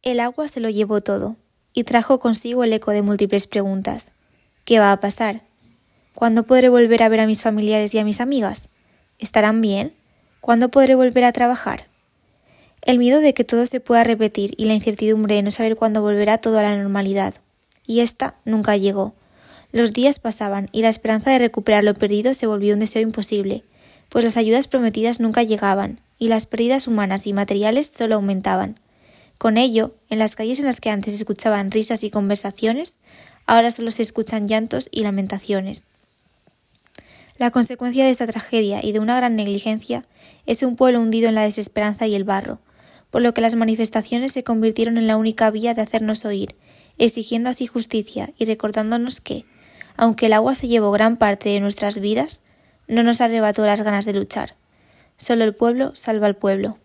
El agua se lo llevó todo, y trajo consigo el eco de múltiples preguntas. ¿Qué va a pasar? ¿Cuándo podré volver a ver a mis familiares y a mis amigas? ¿Estarán bien? ¿Cuándo podré volver a trabajar? El miedo de que todo se pueda repetir y la incertidumbre de no saber cuándo volverá todo a la normalidad. Y esta nunca llegó. Los días pasaban y la esperanza de recuperar lo perdido se volvió un deseo imposible, pues las ayudas prometidas nunca llegaban y las pérdidas humanas y materiales solo aumentaban. Con ello, en las calles en las que antes se escuchaban risas y conversaciones, ahora solo se escuchan llantos y lamentaciones. La consecuencia de esta tragedia y de una gran negligencia es un pueblo hundido en la desesperanza y el barro, por lo que las manifestaciones se convirtieron en la única vía de hacernos oír, exigiendo así justicia y recordándonos que, aunque el agua se llevó gran parte de nuestras vidas, no nos arrebató las ganas de luchar. Solo el pueblo salva al pueblo.